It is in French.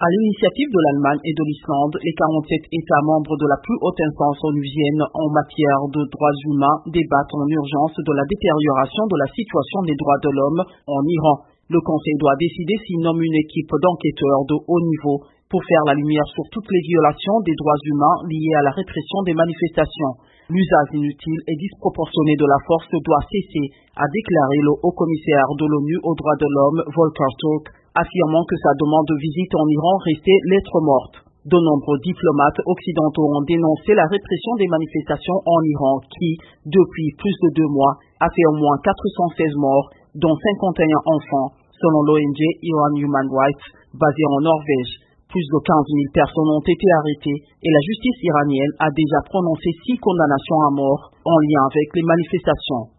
À l'initiative de l'Allemagne et de l'Islande, les 47 États membres de la plus haute instance onusienne en matière de droits humains débattent en urgence de la détérioration de la situation des droits de l'homme en Iran. Le Conseil doit décider s'il nomme une équipe d'enquêteurs de haut niveau pour faire la lumière sur toutes les violations des droits humains liées à la répression des manifestations. L'usage inutile et disproportionné de la force doit cesser, a déclaré le haut-commissaire de l'ONU aux droits de l'homme, Volker Turk, affirmant que sa demande de visite en Iran restait lettre morte. De nombreux diplomates occidentaux ont dénoncé la répression des manifestations en Iran qui, depuis plus de 2 mois, a fait au moins 416 morts, dont 51 enfants, selon l'ONG Iran Human Rights, basée en Norvège. Plus de 15 000 personnes ont été arrêtées et la justice iranienne a déjà prononcé 6 condamnations à mort en lien avec les manifestations.